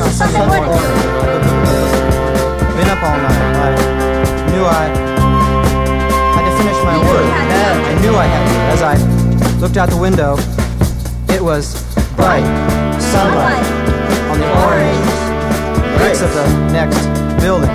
Sunday morning. Been up all night. I knew I had to finish my work. I knew I had to. As I looked out the window, it was bright sunlight on the orange bricks of the next building.